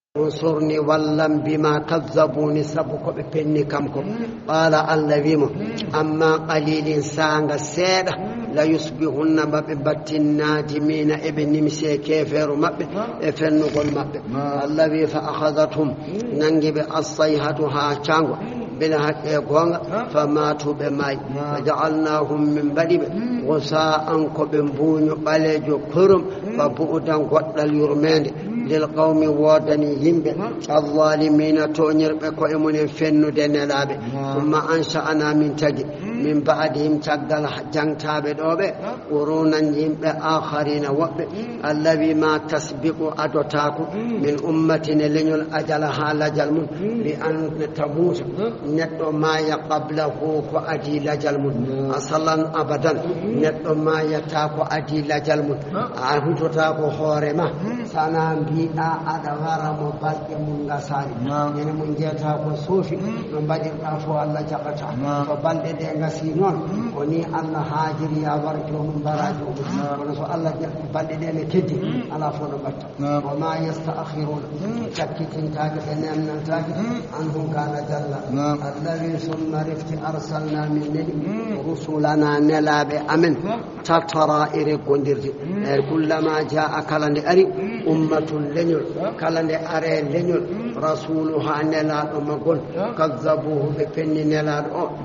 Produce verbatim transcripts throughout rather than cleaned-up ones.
انصرني ولم بما كذبوني سبك ببني كمكم قال الذين أما قليل سانغ السيدة لا يصبحن مببت النادمين ابن مسي كافر مب افن نقول مب الذي فأخذتهم ننجب الصيحة ها تشانغ بالحق يقول فماتوا بماي فجعلناهم من بدب غساء كبنبون بلج كرم فبؤدا قتل يرمين للقوم وادني يمب الظالمين تونير بكو امون فنو دنلابه ثم انشانا من تجي من بعدهم تقل جنتاب دوبه ورونا يمب اخرين وب الذي ما تسبق ادوتاكو من امتنا لنول اجلها لجلم بان تموت ندو ما يقبله فادي لجلم اصلا ابدا ندو ما يتاكو ادي لجلم اهوتو تاكو هورما سنام بيئة أدوار مبالك منغساري يعني من جيتا وصوفي من بدر أفو الله جبتا فبالد دي غسينون وني الله حاجر يا ورجو من براجو ونسو الله بالد دي كدي على فون بتا وما يستأخرون تكتين تاكت نمنا تاكت عنهم كان جل الذي ثم رفت أرسلنا من نبي رسولنا نلاب أمن تترى إري قندرتي كلما جاء كلان أري أمة لنيل كلان أري لنيل رسولها نلاد أمقل كذبوه بفن نلاد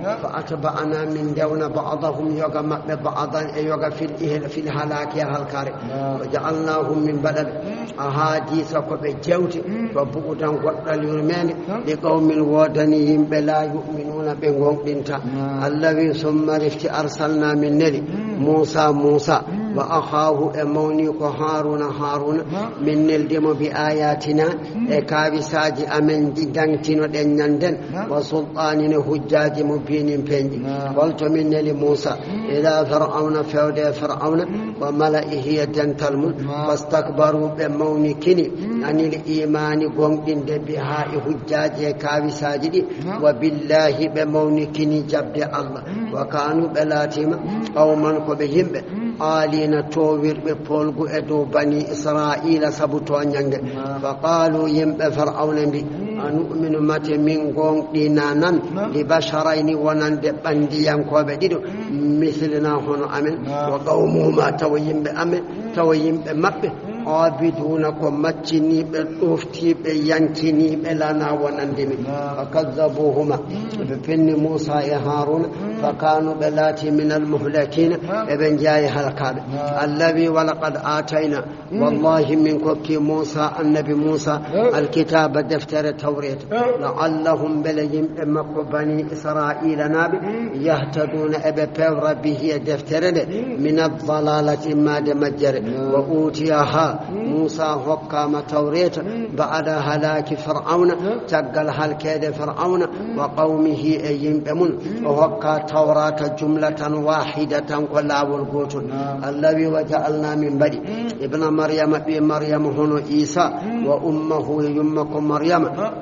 فأتبعنا من دون بعضهم يغم ببعضا يغم في الإهل في الهلاك يهلكار وجعلناهم من بلد أحاديث كبجوت وبعدا قتل يرمان لقوم الودنيين بلا يؤمنون بهم بنتا الذي ثم رفت أرسلنا من نبي موسى موسى وأخاه أموني وهارون هارون من الدم بآياتنا كابي ساجي أمن دانتين ودنياندن وسلطان حجاج مبين بيني قلت من لموسى إلى فرعون فود فرعون وملئه يدنتلمون فاستكبروا بموني كني عن الإيمان قمدين بها حجاج كابي ساجي وبالله بموني كني جبد الله وكانوا بلاتهم قوما كبهم آلين تووير بفولغو ادو بني إسرائيل سبتو نيانغ فقالوا يمب فرعون بي أنؤمن مات من غون دينانان لبشرين ونند بنديان كوبه ديدو مثلنا هون امن وقومهما تويم بامن تويم بمب عابدون كمتني بالوفتي بيانتني بلنا ونندمي فكذبوهما بفن موسى هارون فكانوا بلاتي من المهلكين ابن جاي هلكاب الذي ولقد آتينا والله من كوكي موسى النبي موسى الكتاب دفتر التوريت لعلهم بليم مكو بني إسرائيل نابي يهتدون أبي بيور به دفتر من الضلالة ما دمجر وأوتيها موسى حكام توريت بعد هلاك فرعون تقل هلكيد فرعون وقومه أيم بمن وحكى توراة جملة واحدة ولا والقوت الذي وجعلنا من بدي ابن مريم بمريم هنا عيسى وأمه يمكم مريم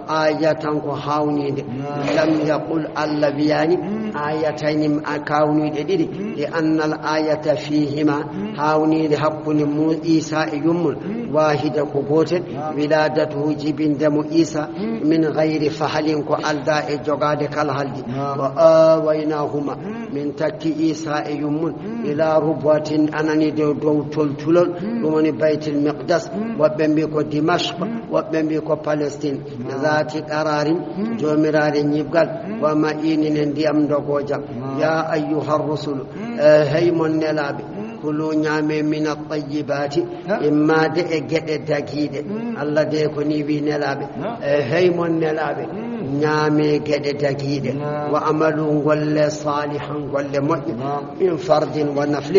آية وحاونيد لم يقل اللبيان آيتين أكاونيد ديدي لأن الآية فيهما حاونيد حق عيسى يم واحدة قبوت ولادته جبن دم عيسى من غير فحل كالداء جغاد كالهلد وآويناهما من تكي عيسى يم إلى ربوة أنني دو تلتلل ومن بيت المقدس وبنبيكو دمشق وبنبيكو فلسطين ذات قرار جومرار نيبغال وما إنن ديام دوغوجا يا أيها الرسل هي من نلابي كلوا نعمي من الطيبات إما دئ جد دكيد الله ديكوني بنلابي هي من نلابي نعمي جد دكيد وعملوا ولا صالحا ولا مؤمن من فرد ونفل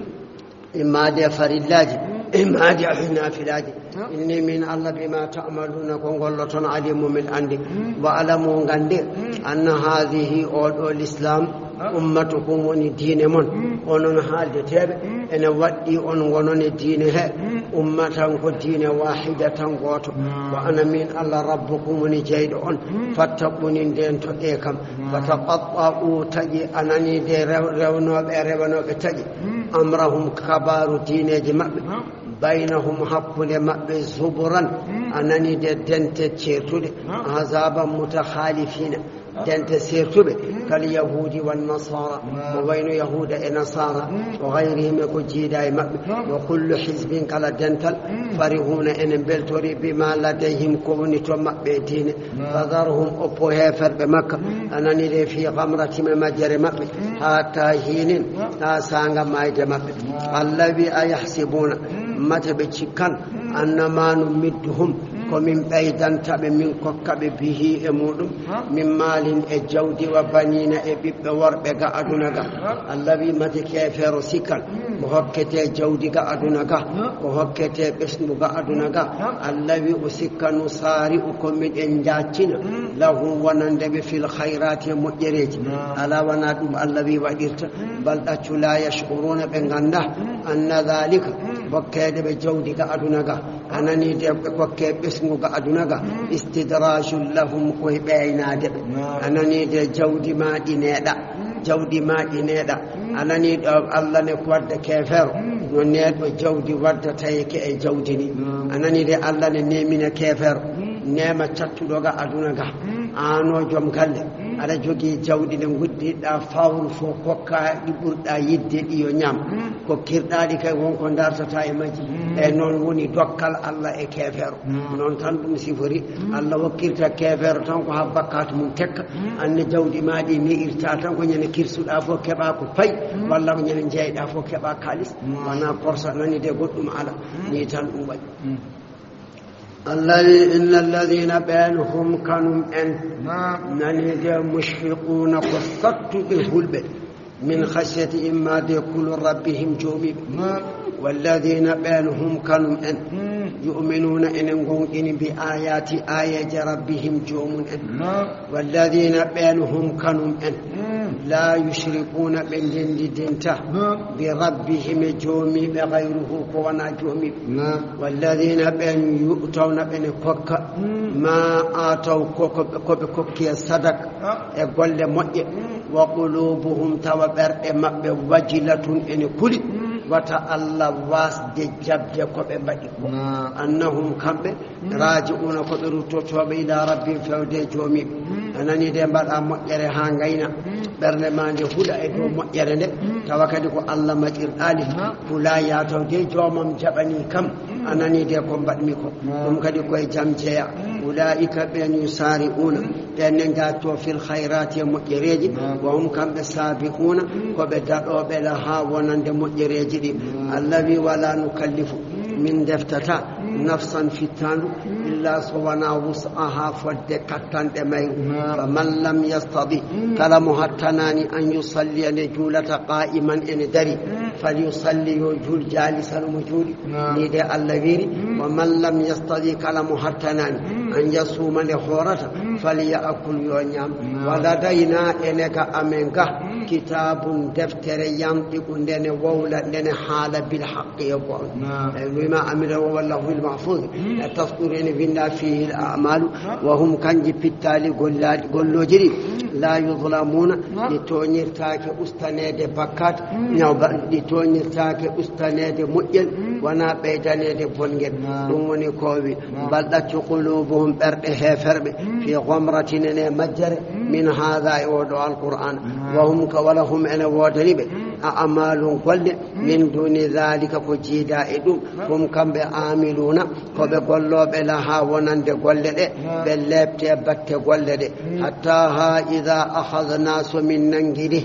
إما دي فريلاج إما دي أحنا فلاج إني من الله بما تعملون كنغلة عليم من عندي وعلموا عندي أن هذه أول الإسلام أمتكم وني دين من ونن حال تاب أن ودي أن ونن دين ها أمة دين واحدة قوت وأنا من الله ربكم وني جيد أن فاتقوني دين تقيكم فتقطعوا تجي أنني دي رونو برونو تجي أمرهم كبار دين جمع بينهم حق لما زبرا أنني دنت تشيرتود عذابا متخالفين دنت سيرتب كاليهود والنصارى وبين يهود ونصارى وغيرهم كجيدا وكل حزب كلا دنتل فرحون إن بلتوري بما لديهم كوني توم بيتين فذرهم أبوه فر بمكة أنني في غمرة مجرى مكة حتى حين تاسانغ ما يجمع الذي يحسبون متى بتشكن أن ما نمدهم ومن بيدان تاب من كوكب به أمودم من مال الجود وبنين أبيب وربك أدونك الذي متى كافر سكن وهكذا جودك أدونك وهكذا بسمك أدونك الذي أسكن صارئكم من إنجاتنا له ونندب في الخيرات مجرد ألا ونادم الذي ودرت بل لا يشعرون بأنه أن ذلك وكذا بجودك أدونك أنني وكذا بسمك أدونك استدراج لهم وبينا دب أنني جودي ما دينيدا جودي ما دينيدا أنني الله نقود كافر ونيد جودي ورد تايك أي جودني أنني الله نيمين كافر نعمة تطلق أدونك أنا جم كله على جوجي جودي نقود دا فاول فوقك يبرد يدي يونيام كوكير دارك وون كندار ستاي ماجي نون وني دوكال الله اي كافر نون تان دum sifori Allah wakkirta kafir tan ko habbakat mun tek an jawdi maadi mi irta tan ko nyene kirsuda fo keba ko fay walla ko nyene jeyda fo keba kalis wana korsa nani de goddum ala ni tan dum way الذي إن الذين بينهم كانوا أن ننيد مشفقون قصدت بالهلب من خشية إما يقول ربهم جومي والذين بينهم كانوا أن يؤمنون إن إن بآيات آية ربهم جوم أن والذين بينهم كانوا أن لا يشركون بالجند دينته بربهم جومي بغيره كونا جومي والذين بين يؤتون بين كوك ما آتوا كوك كوك كوك صدق يقول مؤي وقلوبهم توبر مبه وجلة إن كل وتألا واس جاب جاكوب بدي أنهم كم راجعون قدروا توبوا إلى ربهم فودي جومي أنني دم بعد أم يره هانغينا برنامج هودا إدو يرنده توكلوا الله مجير عليه فلا ياتو دي جومم جبني كم أنني دي كم بدميكو كم كدي كوي جامجيا أولئك بين يسارعون بين جاتوا في الخيرات مجريج وهم كم سابقون وبدأوا بلها ونند مجريج الذي ولا نكلف من دفتتا نفسا في التانو إلا سوانا وسعها فدكتان دمير فمن لم يستطيع كلامها التناني أن يصلي لجولة قائما إن دري فليصلي يجول جالسا مجول ندى اللبير ومن لم يستطيع كلامها التناني أن يصوم لحورة فليأكل يونيام ولدينا إنك أمنك كتاب دفتر ينطق لنا وولا لنا حال بالحق يقول بما أمره والله المحفوظ تذكرين بنا فيه الأعمال وهم كان بالتالي قلوا جري لا يظلمون لتونير تاك أستناد بكات لتونير تاك أستناد مؤجل ونا بيدانيد بونجل نموني كوبي بل قلوبهم برده فرب في غمرة مجر من هذا يودع القرآن وهم كولهم أنا ودرب أعمال كل من دون ذلك كجيدا إدم هم كم بآملون كبقولوا بلها ونند قلد بلبت بت قلد حتى ها إذا أخذ ناس من ننجره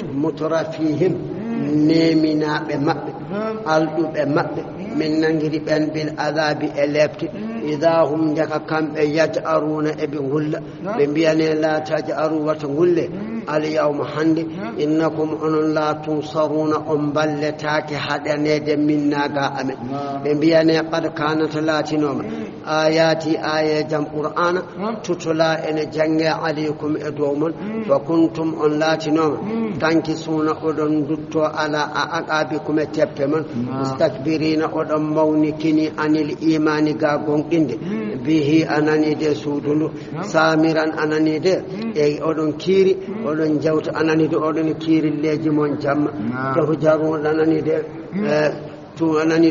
مترفيهم نيمنا بمأ ألدو بمأ من ننجر بن بالعذاب ألبت إذا هم جك كم يجأرون بغل بمبيان لا تجأروا وتغل اليوم حند إنكم أن لا تنصرون أم بلتاك حدا ند منا قائم بمبيان قد كانت لا تنوم آياتي آية جم قرآن تتلا إن جنگ عليكم إدوم وكنتم أن لا تنوم تنكسون أدن دتو على أعقابكم تبتمن مستكبرين أدن مونكني عن الإيمان قاقون إند به أنني دي سودلو سامرا أنني دي أدن كيري أدن جوت أنني دي أدن كيري اللي جمون جم تهجرون أنني دي أنني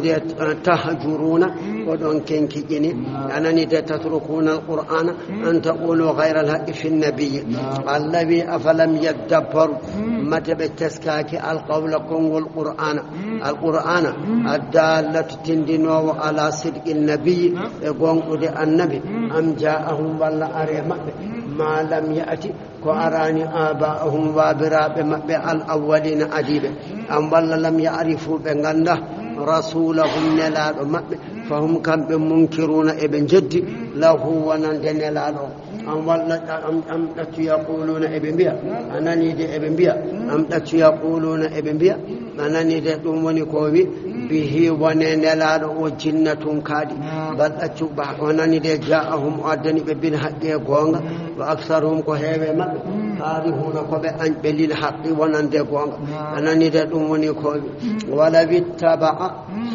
تهجرون ودون كنكجني أنني تتركون القرآن أن تقولوا غير الحق في النبي الذي أفلم يدبروا متى بالتسكاك القول كون القرآن القرآن الدالة تندنوا على صدق النبي يقول النبي أم جاءهم والله أريم ما لم يأتي كأراني آباءهم وابراب مبع الأولين أديب أم والله لم يعرفوا بأنه رسولهم نلال مبع فهم كم منكرون ابن جد له ونندن نلال أم والله أم أم يقولون ابن بيا أنا نيدي ابن بيا أم يقولون ابن بيا أنا نيدي دومني كوبي به وننلال وجنة كادي بل أتوبة ونندي جاءهم أدني ببين حقه قوانغ وأكثرهم كهيبه مبع هارهون كبه أن بليل حق ونندي قوانغ أنا نيدي دومني كوبي ولا بيتبع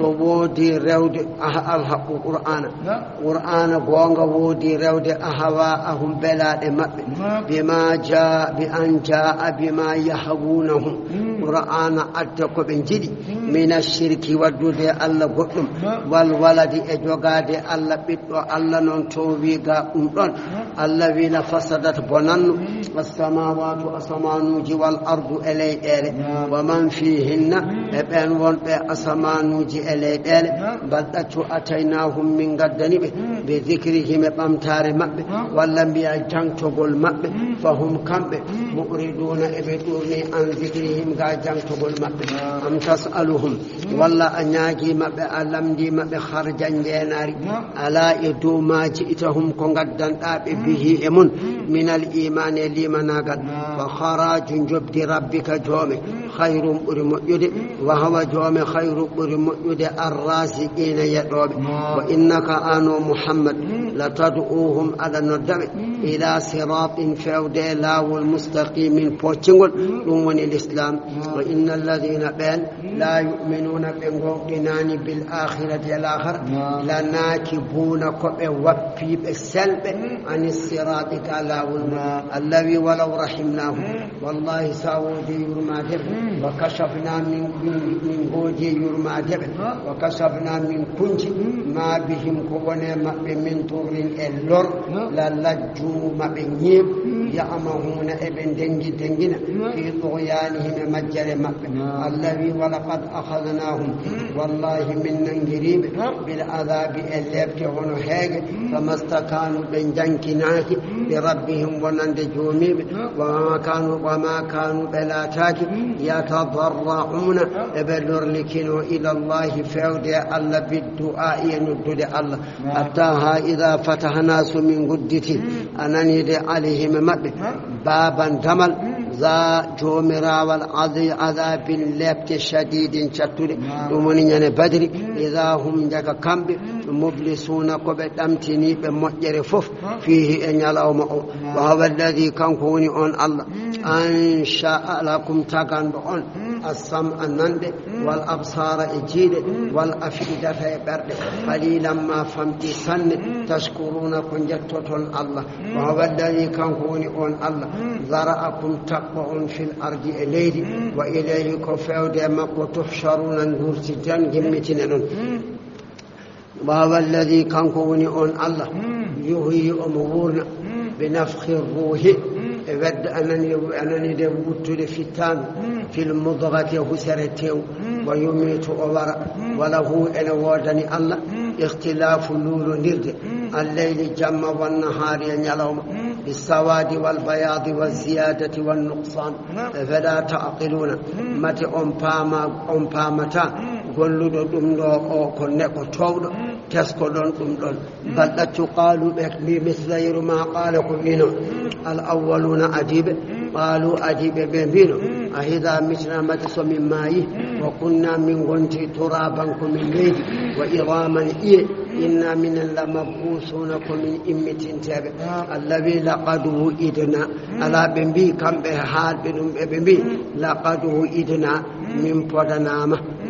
سبودي رود الحق القرآن قرآن قوانغ ودي رود أهواءهم بلاد مبع بما جاء بأن جاء بما يحبونهم قرآن أتكو بنجدي من الشرك ودود الله قدم والولد اجوغاد الله بيتو الله ننتوبي غا أمدون الذين فسدت بنان والسماوات أسمانوج والأرض إلي إلي ومن فيهن ابن ونبي أسمانوج إلي إلي بل أتو أتيناهم من قدنب بذكرهم بامتار مبه والأنبياء جنتو قل مبه فهم كم مؤردون ابدوني عن ذكرهم غا جنتو قل مبه أم تسألهم والله أنياجي مبه ألم دي مبه خرجا جيناري ألا يدو ما جئتهم كنغدن آب به إمن من الإيمان لمن قد وخراج جبد ربك جومي خير برمؤيد وهو جومي خير برمؤيد الرازقين يدوب وإنك آنو محمد لتدعوهم على الندم إلى صراط فودي لاو المستقيم بوچنغل دون الإسلام وإن الذين بين لا يؤمنون بنغوطنان بالآخرة الآخر لناكبون كبه وفي بالسلب عن الصراط كلاو الذي ولو رحمناه والله ساودي يرمادب وكشفنا من من غوجي يرمادب وكشفنا من كنج ما بهم كونه من طور اللور للجوا مبنيب يأمهون ابن دنجي دنجنا في طغيانهم مجر مبن الذي ولقد أخذناهم والله من قريب بالعذاب الليبتهون هيك فما استكانوا بنجنكناك لربهم ونندجومي وما كانوا وما كانوا بلاتاك يتضرعون بلرلكنوا إلى الله فيودي الله بالدعاء يندد الله أتاها إذا فتحنا من قدتي أنني عليهم مبه بابا دمل ذا جومرا والعذي عذاب لبت شديد شتر دومنين بدر إذا هم جاك كامب مبلسون قبت أمتني بمجر فف فيه إن يلوم وهو الذي كان كوني أن الله أنشاء لكم تغان بأن السمع النند والأبصار إجيد والأفئدة برد قليلا ما فهمت سن تشكرون كنجتة الله وهو الذي كان كوني أن الله ذرأكم تقوى في الأرض إليه وإليه كفاود مكو تحشرون نورتجان جمتنا وهو الذي كان كوني أن الله يهي أمورنا بنفخ الروح ود أنني أنني دبوت لفتان في المضغة هسرته ويميت أورا وله أن وردني الله اختلاف اللول نرد الليل جمع والنهار ينلوم بالسواد والبياض والزيادة والنقصان فلا تعقلون متى أمباما أمبامتا قلوا دم دو أو كنكو تود تسكلون دم دون بل تقالوا بمثل ما قالكم منه الأولون أجيب قالوا أجيب بينو أهذا مثل متس من ماء وكنا من غنتي ترابا من ليل وإظاما إيه إنا من لمبعوثون من إمة تابع الذي لقد وئدنا على بنبي كم بهاد بنبي لقد وئدنا من بدنامه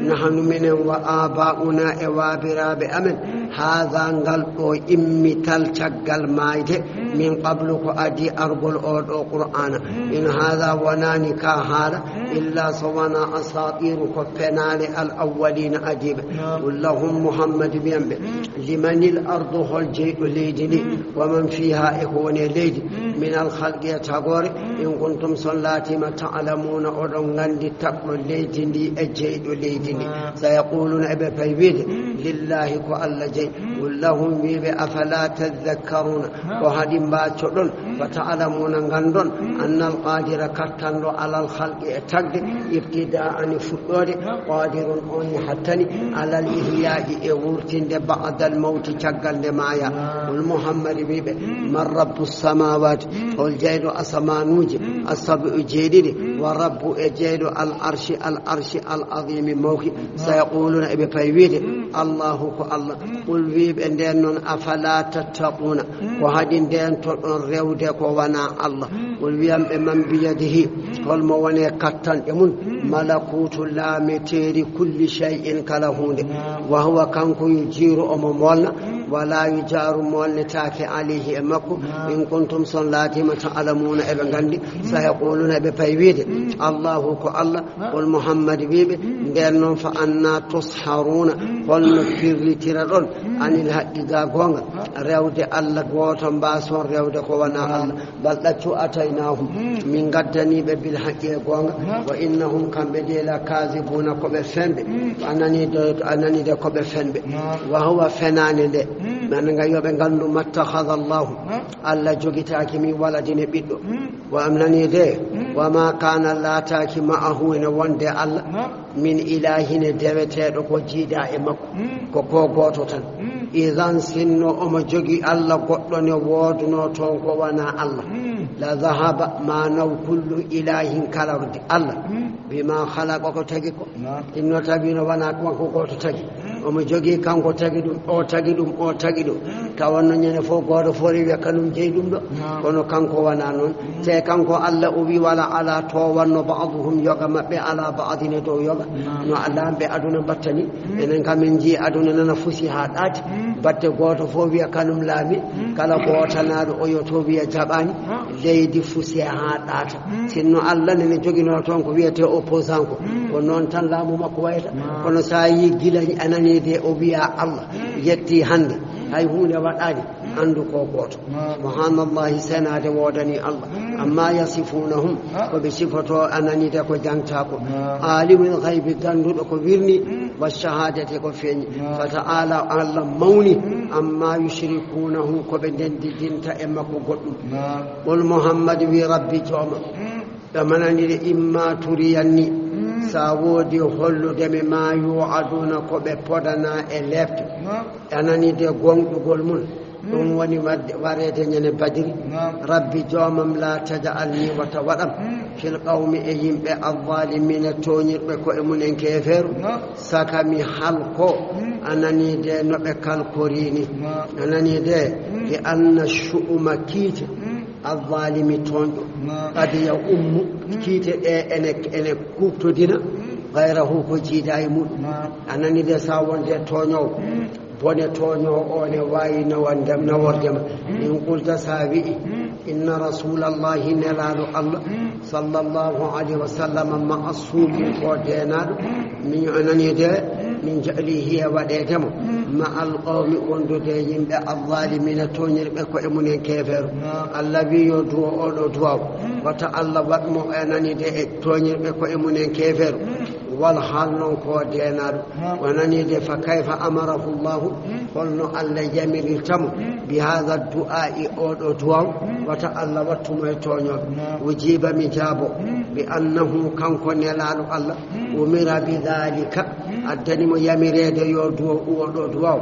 نحن من وآباؤنا إوابراب أمن هذا نقل إمي تلتقل مايته من قبلك أدي أرب القرآن إن هذا وناني كهذا إلا سوانا أساطير كفنال الأولين أديب واللهم محمد بينبه لمن الأرض هالجيء ليدني ومن فيها إخواني ليد من الخلق يتغور إن كنتم صلاتي ما تعلمون أرغن لتقل ليدني الجيء ليدني سيقولون أبا فيبيد لله كأل جيء واللهم بيبه أفلا تذكرون وهدم باتشرون فتعلمون غندون أن القادر كتن على الخلق تقد ابتداء فؤاد قادر أن حتى على الإحياء إورتين بعد الموت تقل لمايا والمحمد بيبه من رب السماوات والجيد أسمانوج السبع جيد ورب جيد الأرش الأرش العظيم موكي سيقولون أبي فيبيد الله كالله قل بيب أندين أفلا تتقون وهدين دين رودك وانا الله قل بيم من بيده والمواني كتن يمون ملكوت لا متير كل شيء كلهون وهو كانكو يجير أممولنا ولا يجار مولن تاكي عليه أمكو إن كنتم صلاتي ما تعلمون ابن غندي سيقولون بفيبيد الله كالله والمحمد بيبي دين فأنا تصحرون والنفير لتردون عن الحقيقة قوانغ ريود الله قوتهم باسون ريود قوانا الله بل لتو أتيناهم من قدني بالحقيقة قوانغ وإنهم كان بديلا كاذبون كوب فنب أنني دو أنني دو كوب فنب وهو فنان له من غيوب غندو ما اتخذ الله الله جوغيتاكي مي ولدين بيدو وأمنني ده وما كان لا تاكي معه وندي الله من إله ندبته دو جيدا امكو كوكو غوتوتن إذن سنو أم جوغي الله غدون وودنو تونكو وانا الله لا ذهب ما نو كل إله كالرد الله بما خلقك تجيكو إنو تبين وانا كوكو غوتو تجي أم جوغي كانكو تجيدوم أو تجيدوم أو تجيدوم كوانا نيني فو غودو فوري وكانوم جيدوم دو كونو كانكو وانا نون تي كانكو الله أبي ولا على تو وانو بعضهم يوغا مبي على بعضين دو يوغا نو الله بي أدونا بطني إنن كامن جي أدونا نفسي هادات batte goto fo wiya kanum laami kala gootanaɗo o yoto wiya jaɓani leydi fusi ha ɗata sinno allah nene jogino toon ko wiyete opposant ko ko noon tan laamu makko wayta kono sa yi gila ananide o wiya allah yetti hande hay hunde waɗani andu ko goto subhanallahi senade wodani allah amma yasifunahum ko ɓe sifoto ananide ko jangtako alimul ghaybi ganduɗo ko wirni wa shahadati ko feeñi fata'ala allah mawni amma yushrikunahu ko ɓe ndendidinta e makko goɗɗum qul muhammad wi rabbi jooma ɗamananide imma turiyanni sa woodi holludeme ma yu'aduna ko ɓe podana e lefte ananide gonɗugol mum ɗum woni warede ñande badiri rabbi joomam la taja'alni wata waɗam fil qawmi e yimɓe alzalimina toñirɓe ko e munen keferu saka mi halko ananide no ɓe kalkorini ananide li anna shu'uma kiite alzalimi toñɗo kadi ya ummu kiite ɗe ene ene kuftodina gayrahu ko jiida e muɗum ananide sa wonde toñowo bone toño o ne wayi nawandem nawordema in qulta sa wi'i inna rasulallahi nelaɗo allah sallallahu alayhi wa sallam ma'asumi ko denaɗo min ananide min jahlihi e waɗedemo ma alqawmi wondude yimɓe alzalimina toñirɓe ko e munen kefeero allah wi yo duwo oɗo duwaw wata allah waɗmo ananide e toñirɓe ko e munen kefeero wal hal non ko denaɗo wonanide fa kayfa amarahu llahu holno allah yamirirtamo bi hada du'a'i oɗo duwaw wata allah wattumo e toñoɓe ujiba mi jaabo bi annahu kanko nelaɗo allah umira bi dhalika addanimo yamirede yo duwo oɗo duwaw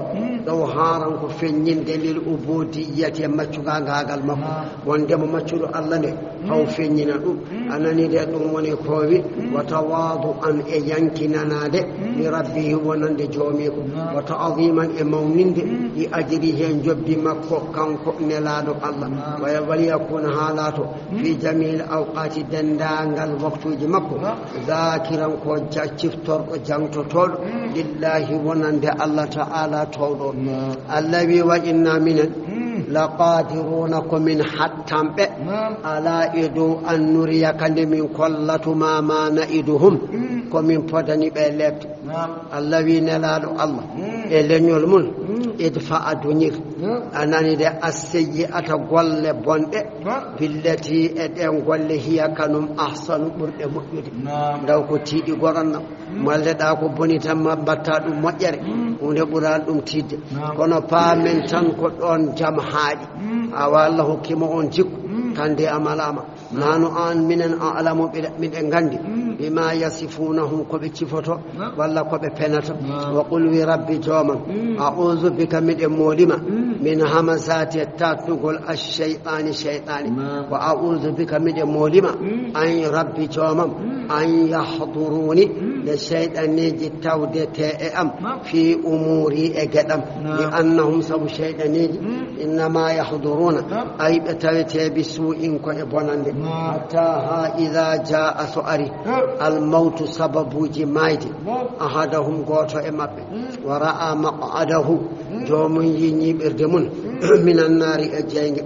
ɗo haran ko feññinde lil ubudiyyati e maccugagal makko wondemo maccuɗo Allah nde haw feññina ɗum anani de ɗum woni kowi wa tawadu an e yankinanade li rabbihi wonande joomi ko wa ta'ziman e mawninde i ajri hen jobbi makko kanko nelaɗo Allah wa waliyakuna halato fi jamil awqati dendangal waktuji makko zakiran ko ciftorɗo jangtotoɗo lillahi wonande Allah ta'ala towɗo Allah wi wa inna minen laqadiruna ko min hattanɓe ala idu an nuriyaka nde min kollatuma ma na'iduhum ko min podani ɓe lebte Allah wi nelaɗo Allah e leñol mum idfa aduñir anani de asseyyi ata golle bonɗe billati e ɗen golle hiya kanum ahsanu ɓurɗe moƴƴude ndaw ko tiiɗi goranna malleɗa ko boni tan ma mbatta ɗum moƴƴere hunde ɓuran ɗum tidde kono paamen tan ko ɗon jam haaɗi awa Allah hokkima on jikku kande amalama nanu an minen a alamu miɗen gandi bima yasifunahum koɓe cifoto walla koɓe penata wa qul wi rabbi joomam a'udhu bika miɗen moolima min hamasati tattugol ash-shaytani shaytani wa a'udhu bika miɗen moolima an rabbi joomam an yahduruni le shaytaniji tawdete e am fi umuri e geɗam li annahum sabu shaytaniji innama yahduruna ay ɓe tawete bi su'in ko e bonande hatta ha idha jaa so ari almawtu sababuji mayde ahadahum goto e mabɓe wa ra'a maq'adahu jomum yi ñiɓirde mun minan nari e jeyge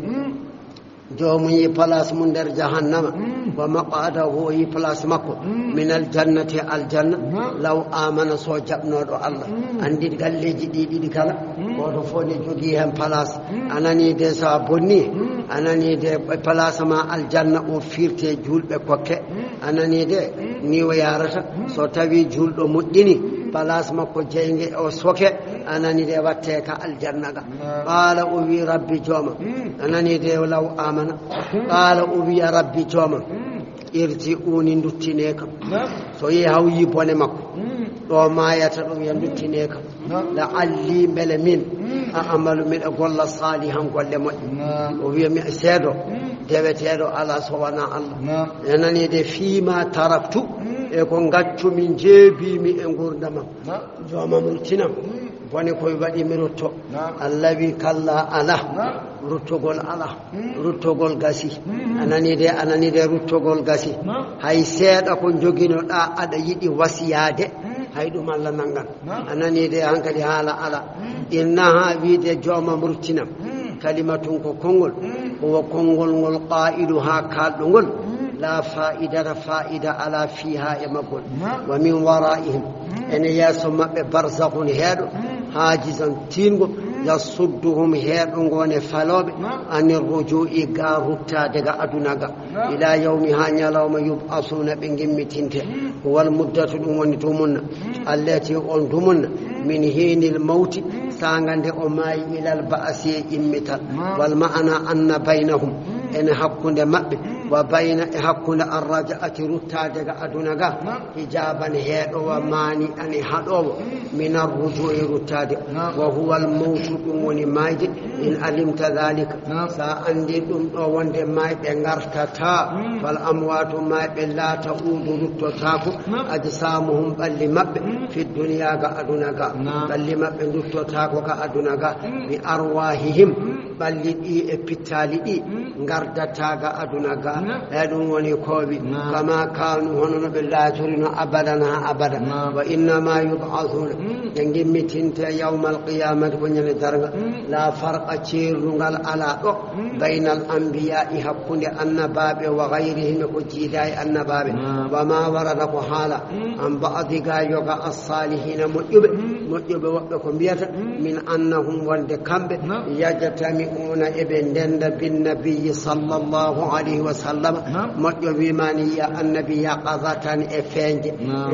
jomum yi place mum nder jahannama wa maq'adahu yi place makko min aljannati aljanna law amana so jaɓnoɗo Allah andi galleji ɗi ɗiɗi kala goto fof ne jogui hen place anani de sa bonni anani de place ma aljanna o firte julɓe kokke anani de ni o yarata so tawi julɗo moƴƴini place makko jeyge o soke anani de watte ka aljanna ga qala o wi rabbi jooma anani de law amana qala o wi rabbi jooma irji uni duttine kam so yi haw yi bone makko ɗo mayata ɗum ya duttine kam la alli bele min a amalu miɗa golla salihan golle moƴƴe o wiya mi seedo deweteɗo ala so wona Allah enani de fiima taraktu e ko gaccumi jeebimi e gurdamam joomam ruttinam bone koye waɗi mi rutto Allah wi kalla ala ruttogol ala ruttogol gasi anani de anani de ruttogol gasi hay seeɗa ko joguinoɗa aɗa yiɗi wasiyade hay ɗum Allah nangan anani de hankadi haala ala innaha wiide joomam ruttinam kalimatun ko konngol huwa konngol ngol qa'idu ha kalɗo ngol la fa'idata fa'ida ala fiha e maggol wa min wara'ihim ene yeeso maɓɓe barzakhun heeɗo hajizan tingo yasudduhum heeɗo ngone faloɓe anir ruju'i ga ruttade ga aduna ga ila yawmi ha ñalawma yub'asuna ɓe gimmitinte wal muddatu ɗum woni dumunna allati on dumunna min hinil mawti sangande o maayi ilal ba'asi e immital wal ma'ana anna baynahum ene hakkunde maɓɓe wa bayna e hakkunde arraja'ati ruttade ga aduna ga hijaban heeɗowa maani ane haɗowo min arruju'i ruttade wa huwa al mawtu ɗum woni mayde in alimta dhalika sa andi ɗum ɗo wonde mayɓe gartata fal amwatu mayɓe laata udu ruttotako ajsamuhum ɓalli maɓɓe fi duniya ga aduna ga ɓalli maɓɓe duttotako ka aduna ga bi arwahihim ɓalli ɗi e pittali ɗi gardata ga aduna ga e ɗum woni kooɓi kama kanu hono no ɓe laatorino abadan ha abada wa innama yub'athuna ɓe gimmitinte yawma alqiyamati ko ñande darga la farqa ceernugal ala ɗo bayna al anbiya'i hakkunde annabaɓe wa gayrihim ko jiida e annabaɓe wa ma warada ko haala an ba'di ga yoga as-salihina moƴƴuɓe moƴƴuɓe woɓɓe ko mbiyata min annahum wonde kamɓe yajtami'una eɓe ndenda binnabiyi sallallahu alayhi wa sallam moƴƴo wimani ya annabi yaqazatan e feeñde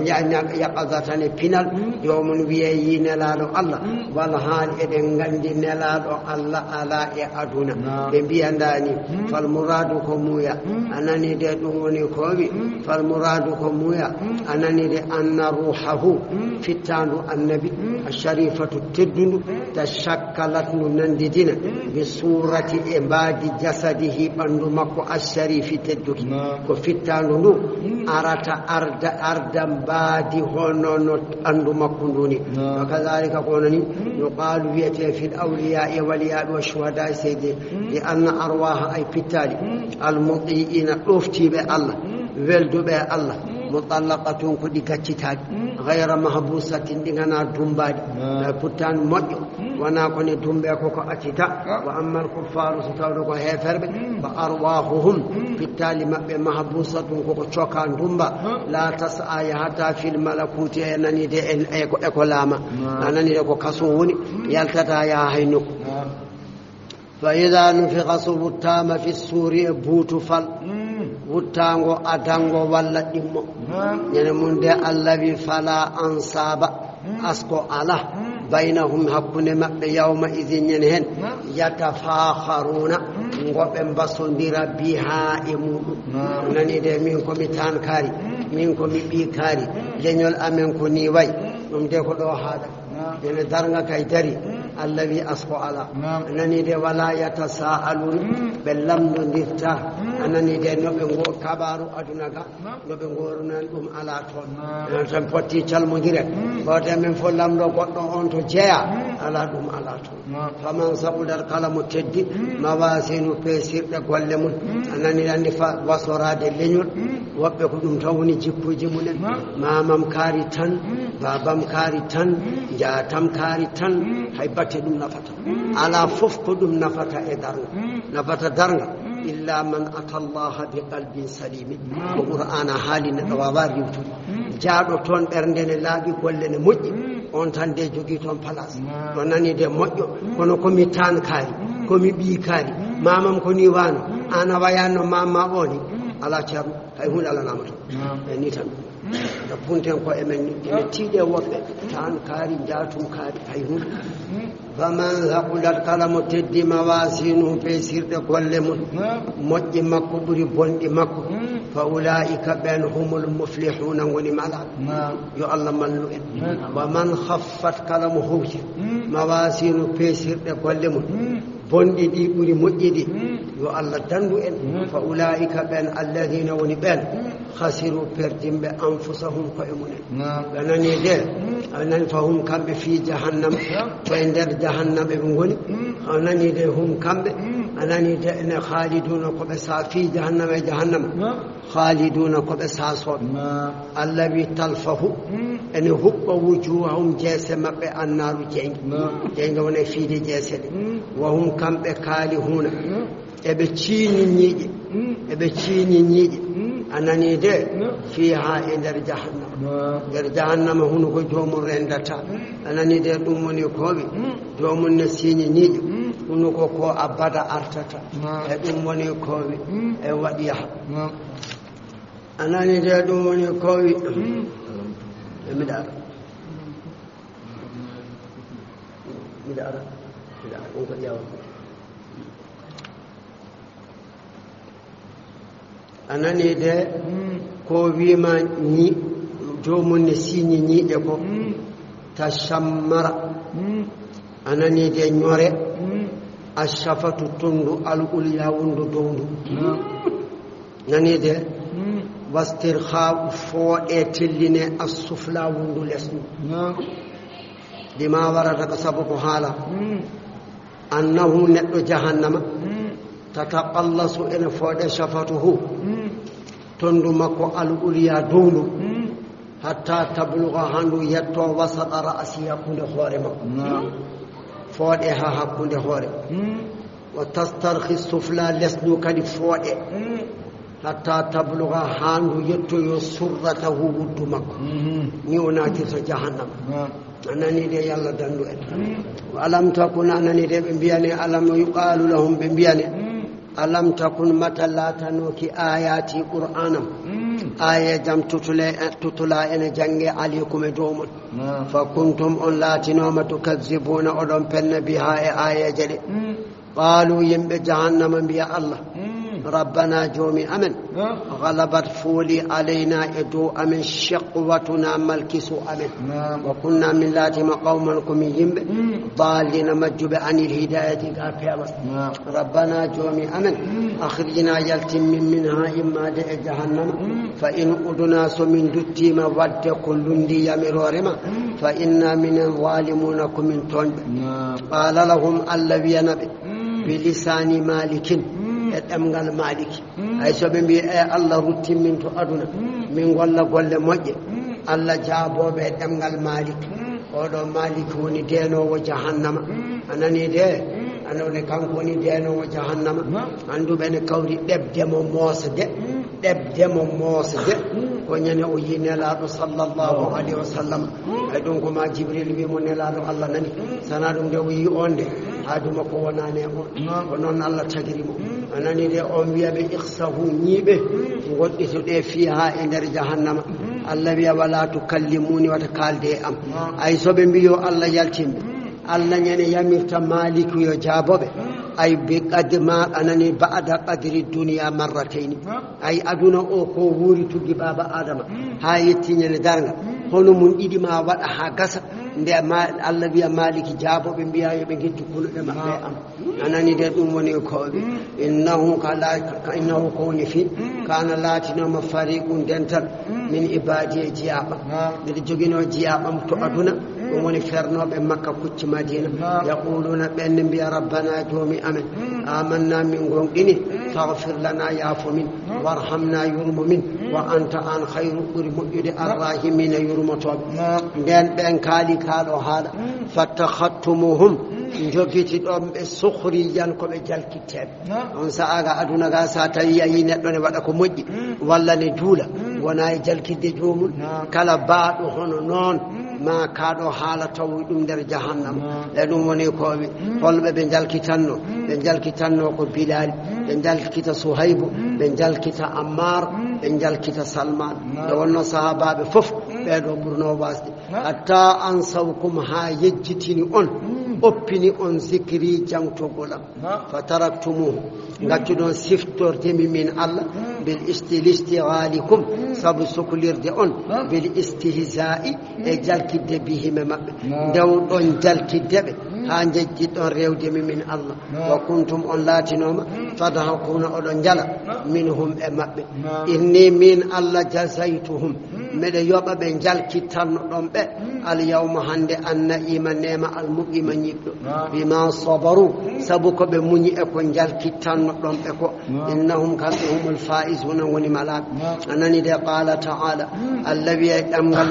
yaqazatan e pinal yomum wiye yi nelaɗo Allah walla haali eɗen gandi nelaɗo Allah ala e aduna ɓe mbiyandani fal muradu ko muya anani de ɗum woni kowi fal muradu ko muya anani de anna ruhahu fittandu annabi الشريفة تدن تشكلت ننددنا بصورة إباد جسده بندمك الشريف تدك كفتان نو أرات أرد أردم بادي هونون أندمك نوني وكذلك قولني يقال في الأولياء والياء والشهداء سيدي لأن أرواح أي بتالي المطيئين أفتي بالله ولد بالله مطلقة كدي كتشتاج غير محبوسة دينا دمباد كتان مجو وانا كوني دمبا كوكو أتيتا وأما الكفار ستاودو هيفر فأرواحهم بالتالي محبوسة كوكو تشوكان دمبا لا تسعى حتى في الملكوت أنني دي إكو لاما أنني دي كو كسوني يلتتا يا هينو فإذا نفخ صور التام في السور بوت فل وتانغو أدانغو ولا ديمو يعني من دي الذي فلا أنصاب أسكو الله بينهم حقن مبه يومئذ ينهن يتفاخرون ngoɓe basondira biha e muɗum nani de min komi tan kaari min komi ɓi kaari leñol amen ko ni way ɗum de ko ɗo haaɗa ene darga kay dari allah wi asko ala nani de wala yatasaalun ɓe lamdodirta anani de noɓe ngo kabaru aduna ga noɓe gorunan ɗum ala toon tan potti calmodiren bawde men fo lamɗo goɗɗo on to jeeya ala ɗum ala toon faman saɓudat kala mo teddi mawasinu peesirɗe golle mum anani andi fa wasorade leñol woɓɓe ko ɗum tan woni jikkuji mumen mamam kaari tan babam kaari tan jatam kaari tan hay batte ɗum nafata ala fof ko ɗum nafata e darga nafata darga illa man ata allaha bi qalbin salimi ko qur'ana haali neɗɗo wawa riwtude jaaɗo toon ɓernde ne laaɓi golle ne moƴƴi on tan de jogii toon place ɗo nani de moƴƴo kono komi tan kaari komi ɓii kaari mamam ko ni wano ana wayanno mamma ɓoni ala ceerno hay hunde ala namata e ni tan da punten ko emen ene tiiɗe woɓɓe tan kaari jaatum kaari hay hunde faman haqulat kala mo teddi mawasinu peesirɗe golle mum moƴƴi makko ɓuri bonɗi makko fa ulaika ɓen humul muflihuna ngoni malaɓe yo allah mallu en wa man haffat kala mo howti mawasinu peesirɗe golle mum bonɗi ɗi ɓuri moƴƴi ɗi yo allah dandu en fa ulaika ɓen alladina woni ɓen khasiru perdimɓe anfusahum koye munen ɓe nani de anani fa hum kamɓe fi jahannam koye nder jahannam ɓe ngoni anani de hum kamɓe anani de ene khaliduna koɓe sa fi jahannam e jahannam khaliduna koɓe sasoɓe allah wi talfahu ene huɓɓa wujuhahum jeese maɓɓe annaru jeyge jeyge wona fiide jeese ɗe wa hum kamɓe kaali huna eɓe ciini ñiiƴe eɓe ciini ñiiƴe anani de fiha e nder jahannama nder jahannama huno ko jomum rendata anani de ɗum woni koɓe jomum ne siiñi ñiiƴe huno ko ko abada artata e ɗum woni koɓe e waɗiyaha anani de ɗum woni koɓe e miɗa ara miɗa ara miɗa ara on ko ƴeewa anani de ko wima ñi jomum ne siñi ñiiƴe ko tashammara anani de ñore ashafatu tondu al'ulya wondu downdu nani de wastirha fooɗe telline assufla wondu lesnu dima warata ko sabu ko haala annahu neɗɗo jahannama tataqallasu ene fooɗe shafatuhu tondu makko al'ulya downdu hatta tabluga handu yetto wasata ra'si hakkunde hoore makko fooɗe ha hakkunde hoore wa tastarhi sufla lesnu kadi fooɗe hatta tabluga handu yettoyo surratahu wuddu makko ni o natirta jahannama anani de yalla dandu en alam takun anani de ɓe mbiyane alam yuqalu lahum ɓe mbiyane alam takun mata latanoki ayati qur'anam aya jam tutule tutula ene jange aleykum e domon fa kuntum on latinoma tukazzibuna oɗon penne biha e ayaje ɗe qalu yimɓe jahannama mbiya allah ربنا جومي أمن غلبت فولي علينا إدو أمن شقوتنا ملكسو أمن وكنا من لاتم قوما كميهم ضالين مجب عن الهداية قافية ربنا جومي أمن أخرجنا يلتم منها إما دع جهنم فإن أدنا سمن دتيما ود كل دي يمرورما فإنا من الظالمون كمن تون قال لهم الذي نبي بلسان مالك أمغال مالك أي سبب الله رتم من أدنا من ولا ولا مجد الله جابوا بأمغال مالك ودو مالك وني دينو وجهنم أنني ده أنا نكان وني دينو وجهنم عنده بين كوري دب دمو موس ده دب دمو موس ده ونينا وينا لا صلى الله عليه وسلم أدونكم ما جبريل بيمون لا الله نني سنادم ده وي أونده هادو مكو ونانه ونون الله تجريمو أنني ده أمبيا بإخسه نيبه ودي سده فيها إن جهنم الله بيا ولا تكلموني وتكال دي أم أي سبب بيو الله يلتم الله يعني يمرت مالك يجابه أي بقدر ما أنني بعد قدر الدنيا مرتين أي أدنى أوكو وري تجيب أبا آدم هاي تيني لدارنا هنو من إدي ما وضع حقسا nde ma Allah biya maliki jabo be biya be giddu kulu be mabbe am anani de dum woni ko innahu kala innahu kawni fi kana latina mafariqun dental min ibadi jiyaba de jogino jiyabam to aduna dum woni fernobe makka kucci madina yaquluna ben biya rabbana jumi amen amanna min gongini taghfir lana ya fumin warhamna yurmumin wa anta an khayru mujidi arrahimin yurmatu den ben kali kalo hada fatakhattumuhum jogiti dom be sukhriyan ko be jalkitel on saaga aduna ga sa tawi ayi neddo ne wada ko moddi walla ne duula wona e jalkide joomul kala baado hono non ma kaado hala tawi dum der jahannam e dum woni ko be holbe be jalkitanno be jalkitanno ko bilal be jalkita suhaybu be jalkita ammar be jalkita salman e wonno sahaba be fof be do burno wasde hatta ansawkum ha yejjitini on oppini on zikri jangtogolam fataraktumuhu gaccudon siftorde min Allah bil istighalikum sabu sukulirde on bil istihza'i e jalkidde bihime mabbe dew don jalkidde ha jejjidon rewde min Allah wa kuntum on latinoma fadahakuna odon jala minhum e mabbe inni min Allah jazaytuhum mede yoba be jalkitanno don be al yawma hande anna imanema al muqima nyibdo bima sabaru sabu ko be munyi e ko jalkitanno don be ko innahum kanhumul faizuna woni malak anani de qala ta'ala allazi amgal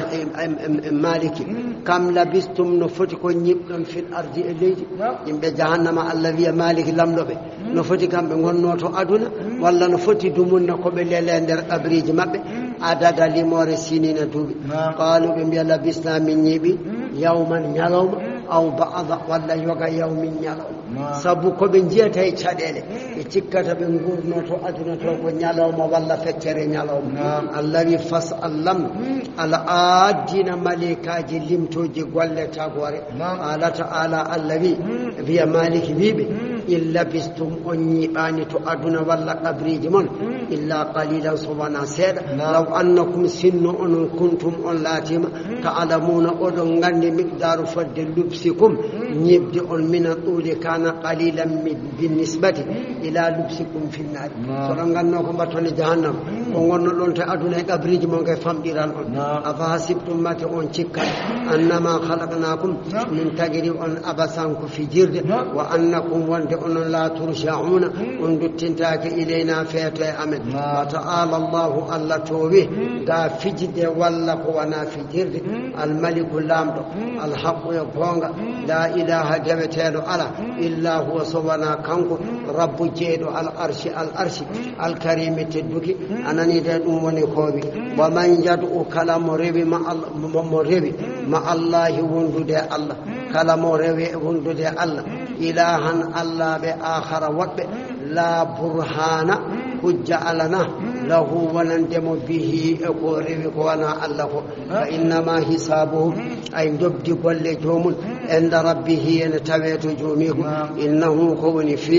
maliki kam labistum no foti ko nyibdon fil ardi e leydi yimbe jahannama allazi maliki lamdobe no foti kambe gonnoto aduna walla no foti dumunna ko be lele der qabriji mabbe adada limore sinina dubi qalu bi labisna min nyibi yawman yalawma aw ba'da walla yoga yawmin yalawma sabu ko be jiyata e cadele e cikkata be ngurno to aduna to ko nyalawma walla feccere nyalawma allahi fas'allam ala adina malikaji limtoji golle tagore ala ta'ala allahi biya maliki bibi illa bistum onni bani to aduna walla qabriji mon illa qalilan subhana seda law annakum sinnu on kuntum on latima ta'lamuna odon ngandi miqdaru fadde lubsikum nyibde on min tuuli kana qalilan binisbati ila lubsikum fi nar so ranganno ko batone jahannam ko gonno don ta aduna e qabriji mon kay famdiran on afa hasibtum mate on cikkat annama khalaqnakum min tajri on abasan ko fijirde wa annakum wande on la turja'una on duttintake ilayna feeto e amen wa ta'ala Allah alla towi ga fijide walla ko wana fijirde al maliku lamdo al haqqu ya gonga la ilaha jabetedo ala illa huwa subhana kanko rabbu jeedo al arshi al arshi al karim tedduki anani de dum woni kobi wa man yad'u kalamu rebi ma mo rebi ma Allah wondude Allah kalamu rebi wondude Allah ilahan Allah be akhara wadbe la burhana hujja alana lahu walandemo bihi e ko rewi ko wana Allah ko fa innama hisabuhu ay dobdi golle jomul inda rabbihi en taweto jomigo innahu ko woni fi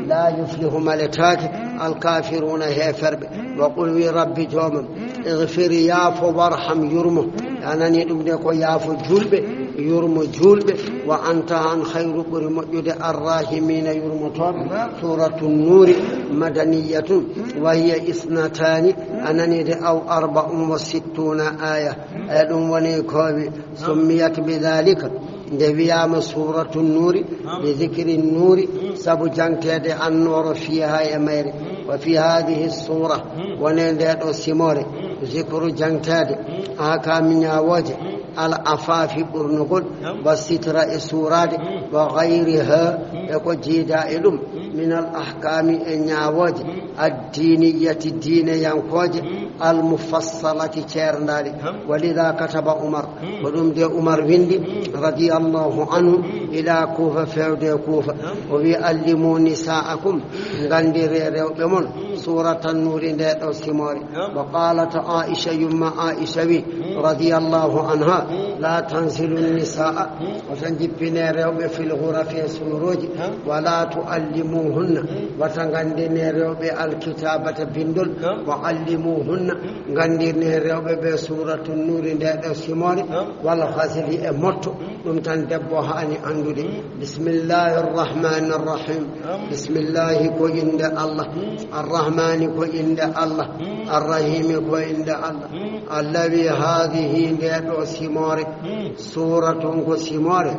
لا يفلح ملتاك الكافرون هيفر وقل وي ربي جوم اغفر يافو وارحم يرمو أنني أبنيكو يافو جلب يرمو جلب وأنت عن خير برمجد الراحمين يرمو طب سورة النور مدنية وهي اثنتان أنني أو أربع وستون آية أدم ونيكوبي سميت بذلك دبيام سورة النور بذكر النور سبو جنكد النور فيها يمير وفي هذه السورة ونندد السمور ذكر جنكد أحكام نياوج العفاف برنقل والستر السورات وغيرها يقول جيدائل من الأحكام النياوج الدينية الدين ينقوج المفصلة تيرنالي ولذا كتب عمر ودم دي عمر ويندي رضي الله عنه إلى كوفة فيودي كوفة وبيعلموا نساءكم غندير ريوبمون سورة النور ديتو سيموري وقالت عائشة يم عائشة رضي الله عنها لا تنزل النساء وتنجبنا ريوب في الغرف سروج ولا تعلموهن وتنغندين ريوب الكتابة بندل وعلموهن غندير ريوب بسورة النور ديتو سيموري والغزل اموت دم تان دبو هاني اندودي بسم الله الرحمن الرحيم بسم الله كو عند الله الرحمن كو عند الله الرحيم كو عند الله الذي هذه ديتو سيموري سورة كو سيموري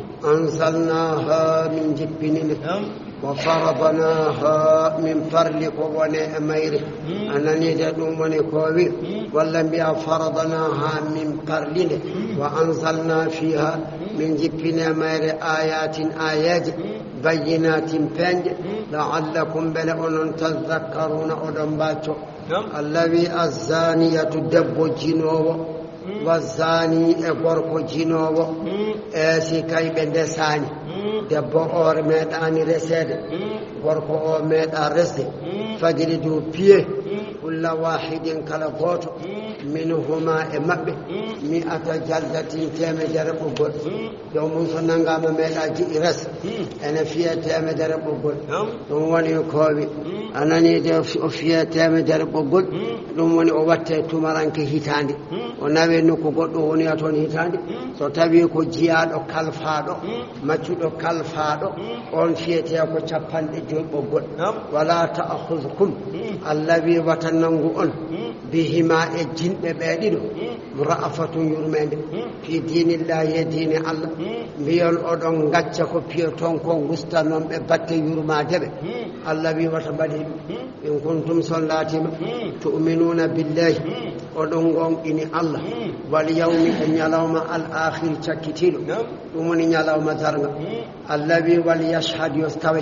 أنزلناها من جبنين وفرضناها من فرلك ونعمير أنني ددوم ونكوبي ولم فرضناها من فرلك وأنزلنا فيها من جبنا مير آيات آيات بينات فنج لعلكم بلغن تذكرون أدنباتو الذي الزانية دب جنوب والزاني غوركو جينوو اسي كاي بندساني دبو اور ميداني رسد غوركو او ميدا رسد فجلدوا بيه كل واحد كلا غوتو منهما امبه مئة جلدة تيم جربو غول يوم سنانغا ميدا جي رس انا فيها تيم جربو غول دون وني كوبي anani de ofia teme der bogol dum woni o watte tumaranke hitande o nawe nokko goddo woni aton hitande so tawi ko jiyaado kalfaado maccudo kalfaado on fiete ko cappande joy bogol wala ta'khuzukum allazi watanangu on bihima e jinde beedido ra'afatun yurmende fi dinillahi dini allah biyon odon gacca ko piyoton ko gustanon be batte yurmadebe allazi watabadi in kuntum sallatima tu'minuna billahi odon gonqini allah wal yawmi yalawma al akhir chakitilo dum woni yalawma zarga allazi wal yashhad yastawi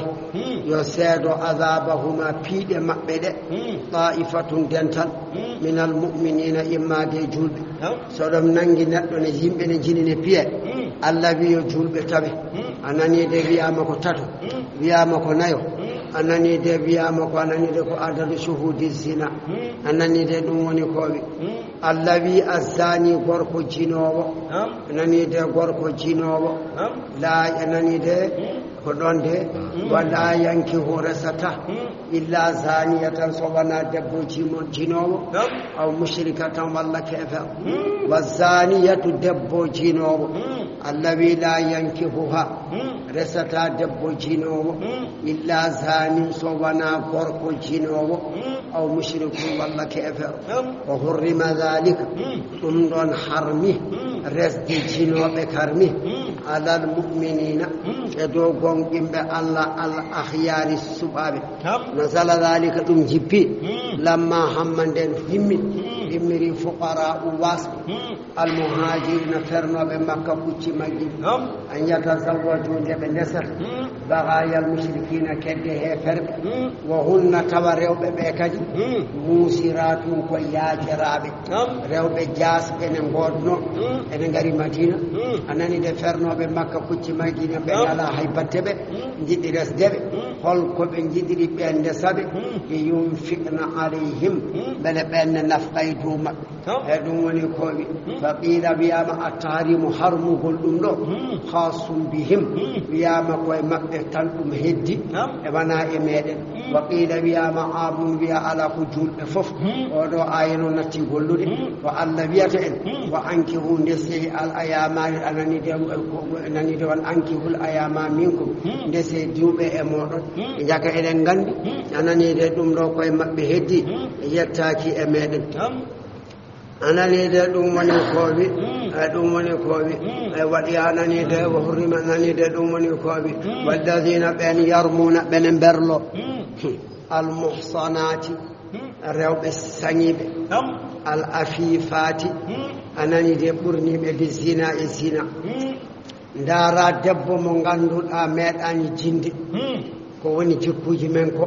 yasedo azabahuma pide mabbe de ta'ifatun dental min al mu'minina imma de julbe so dum nangi neddo ne yimbe ne jinine piye allazi yo julbe tabe anani de wiyama ko tato wiyama ko nayo anani de wiyama ko anani de ko adadu shuhudi zina anani de dum woni ko wi allazi azani gorko jinowo anani de gorko jinowo la anani de ko donde wala yanki horasata illa zaniyatan sobana debbo jimo jinowo aw mushrikatan walla kafa wazaniyatu debbo jinowo allazi la yankihuha resata debbo jinowo illa zani sobana gorko jinowo aw mushrikun walla kafa wa hurrima dhalika dum don harmi resdi jinobe karmi alal mu'minina edo gonqimbe allah al akhyari subabe nazala dhalika dum jippi lamma hammanden himmi himmiri fuqara was al muhajirin fernobe makka kucci maggi an yatazawwaju be nesat bagaya al mushrikina kedde he ferbe wa hunna tawarewbe be kadi musiratu ko yaajirabe rewbe jasbe ne godno ene ngari madina anani de fernobe makka kucci maggi be ala hay battebe jiddi resdebe holko ɓe jiɗiri ɓende saɓe e yunfiqna alayhim beele ɓenne nafqay dow maɓɓe e ɗum woni koɓe fa qila wiyama a tahrimu harmugol ɗum ɗo khasum bihim wiyama koye maɓɓe tan ɗum heddi e wona e meɗen wa qila wiyama amum wiya ala ko julɓe fof oɗo ayano natti gollude ko Allah wiyata en wa ankihu nde sehi al ayamani ananide nanide won ankihul ayama minkum nde sehi diwɓe e moɗon e jaka eɗen gandi ananide ɗum ɗo koye maɓɓe heddi yettaki e meɗen ananide ɗum woni koɓe ɗum woni koɓe waɗi ananide o hurrima ananide ɗum woni koɓe walladina ɓen yarmuna ɓene berlo almuhsanati rewɓe sañiɓe al afifati ananide ɓurniɓe bi zina e zina ndara debbo mo ganduɗa meeɗani jinde ko woni jikkuji men ko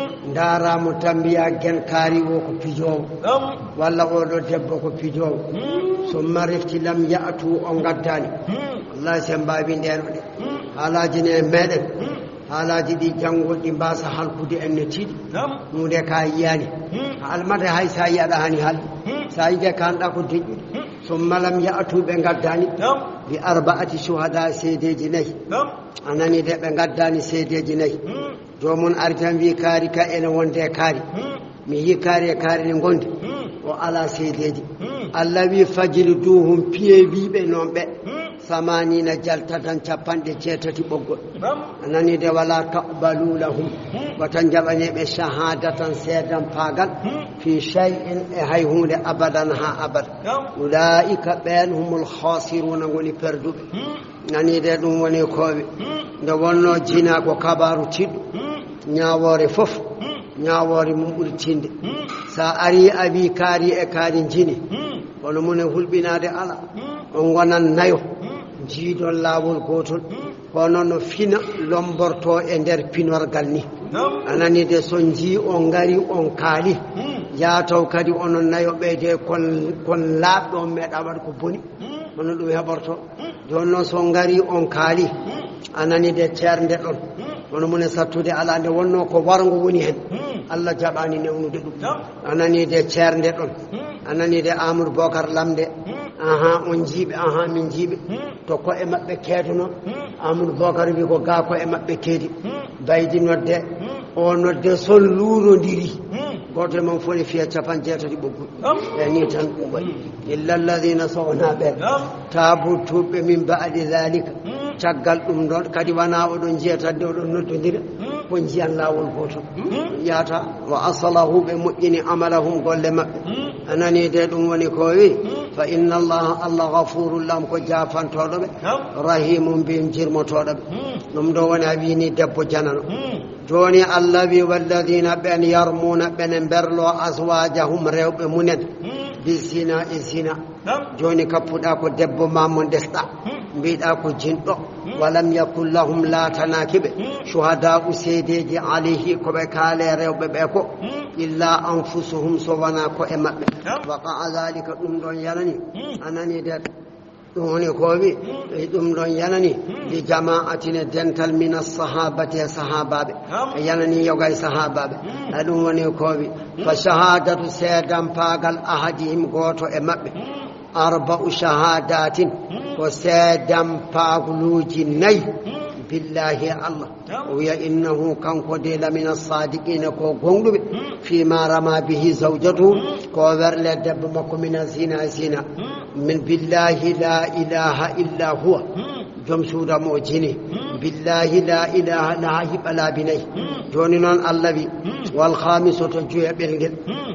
ndaramo tan mbiya gen kaari o ko pijowo walla oɗo debbo ko pijowo so marifti lam ya'tu o gaddani wallahi sen mbawi ndeno ɗe haalaji ne meɗen haalaji ɗi janngol ɗi mbasa halkude en ne tiiɗi hunde ka yiyani almata hay sa yiyaɗa hani halde sa yide kanɗa ko deƴƴude summa lam ya'tuɓe gaddani bi arba'ati shuhada seedeji nayyi anani de ɓe gaddani seedeji nayyi jomum ari tan wi kaari ka ene wonde kaari mi yi kaari e kaari ne gonde o ala seedeji Allah wi fajliduhum piyewiɓe noon ɓe samanina jaltatan capanɗe jeetati ɓoggol anani de wala taqbalu lahum wata jaɓaneɓe shahadatan seedan paagal fi shay'in e hay hunde abadan ha abada ulaika ɓen humul khasiruna goni perduɓe nani de ɗum woni koɓe nde wonno jina ko kabaru tiɗɗo ñawore fof ñawore mum ɓuri tinde sa ari a wi kaari e kaari jini kono mune hulɓinade ala on gonan nayo jiidon laawol gotol kono no fina lomborto e nder pinorgal ni anani de son ji on ngari on kaali yataw kadi onon nayo ɓeyde kon kon laaɓɗo meeɗa waɗa ko boni hono ɗum heɓorto joni noon so ngari on kaali anani de ceernde ɗon hono mune sattude ala nde wonno ko wargo woni hen Allah jaɓani newnude ɗum anani de ceernde ɗon anani de Amadou Bocar Lamde aha on jiiɓe aha min jiiɓe to ko e maɓɓe keedono Amadou Bocar wi ko ga ko e maɓɓe keedi baydi nodde o nodde son luurodiri goto e mon foni fiya capan jeetati ɓoggol e ni tan ɗum waɗi illa alladina sowna ɓen taabu tuɓɓe min ba'di dhalika caggal ɗum ɗon kadi wona oɗon jeetadde oɗon noddodira ko jiyan laawol gotol yaata wa asalahu ɓe moƴƴini amalahum golle maɓɓe anani de ɗum woni ko wi fa inna allaha allah ghafurul lam ko jafantoɗo ɓe rahimum bihim jirmotoɗo ɓe ɗum ɗo woni a wini debbo janano joni allah wi walladina ɓen yarmuna ɓene berlo aswajahum rewɓe munen bi zina e zina joni kappuɗa ko debbo ma mo ndesɗa mbiɗa ko jinɗo walam yakun lahum latanakiɓe shuhada u seedeji alayhi koɓe kaale rewɓe ɓe ko illa anfusuhum so wona ko e maɓɓe waqa dhalika ɗum ɗon yanani anani de ɗum woni ko wi ɗum ɗon yanani li jama'atine dental min assahabati e sahabaɓe e yanani yoga e sahabaɓe e ɗum woni ko wi fa shahadatu seedan paagal ahadihim goto e maɓɓe arba'u shahadatin ko seedan paagluji nayyi billahi Allah o wiya innahu kanko de lamina sadiqina ko gonɗuɓe fima rama bihi zawjatuhu ko werle debbo makko mina zina zina min billahi la ilaha illa huwa joom suudamo o jini billahi la ilaha la hiɓa laabi nayyi joni noon Allah wi wal khamisoto joyeɓel ngel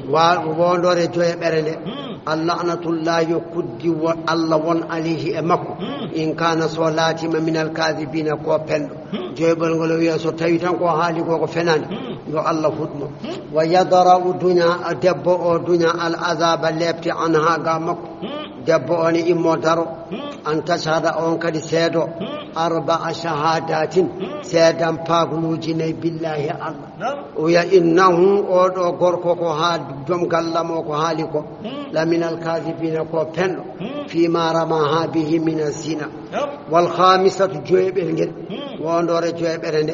wondore joyeɓere nde allanatullahi yo kuddi Allah won alayhi e makko in kana so laatima min alkadibina ko penɗo joyɓol ngol wiya so tawi tan ko haali ko ko fenani yo Allah huɗmo wa yadra'u duña debbo o duña al azaba lebte anha ga makko debbo o ne immo daro an tashhada on kadi seedo arba'a shahadatin seedan paagluji nayyi billahi Allah o wiya innahu oɗo gorko ko haali joom gallamo ko haali ko laminal kadibina ko penɗo fima rama ha bihi min azina wal khamisatu joyeɓel ngel wondore joyeɓere nde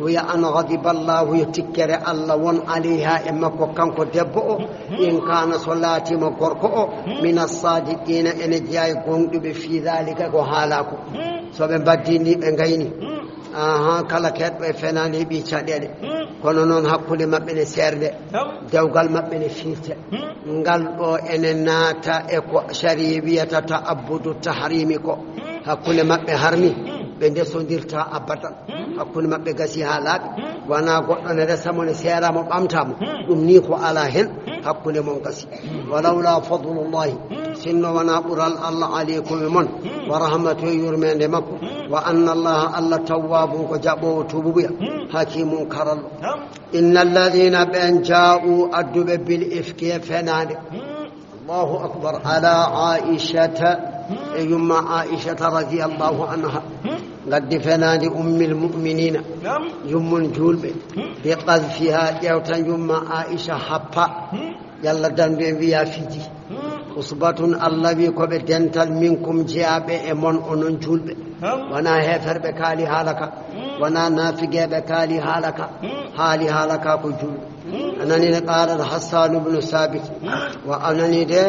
wiya an ghadiba Allahu yotikkere Allah won alayha e makko kanko debbo o in kana so laatima gorko o min as-sadiqina ene jeey gonɗuɓe fi dhalika ko haalako so ɓe baddini ɓe gayni aha kala keɗɗo e fenani ɓi caɗele kono noon hakkude maɓɓe ne serde dewgal maɓɓe ne firte ngal ɗo ene naata e ko sharia wiyata ta abbudu tahrimi ko hakkude maɓɓe harmi ɓe ndesodirta abadan hakkude maɓɓe gasi ha laaɓi wona goɗɗo ne resamo ne seeramo ɓamtamo ɗum ni ko ala hen hakkude mon gasi walawla fadlullahi sinno wona ɓural Allah aleykum e mon wa rahmatu e yurmede makko wa anna allaha allah tawwabum ko jaɓowo tububuya hakimum karallo inna alladina ɓen ja'u adduɓe bil ifki e fenade allahu akbar ala aishata e yumma aishata radiallahu anha gaddi fenade ummil mu'minina yummon julɓe bi qadfiha ƴewtan yumma aisha happa yalla dandu e wiya fiji usbatun allah wi koɓe dental minkum jeyaɓe e mon onon julɓe wona heferɓe kaali haalaka wona nafigueɓe kaali haalaka haali haalaka ko julɓe anani ne qala hassan ibn sabit wa anani de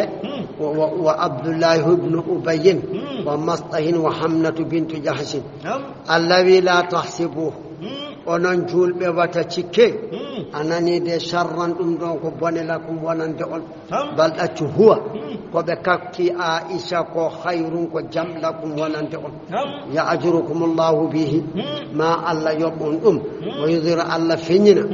wa abdullah ibn ubayyin wa mastahin wa hamnatu bintu jahshin allah wi la tahsibuhu onon julɓe wata cikke anani de sharran ɗum ɗon ko bone lakum wonande on bal ɗaccu huwa koɓe kakki aisha ko hayrun ko jam lakum wonande on ya ajurukumullahu bihi ma allah yoɓon ɗum o yudira allah feññina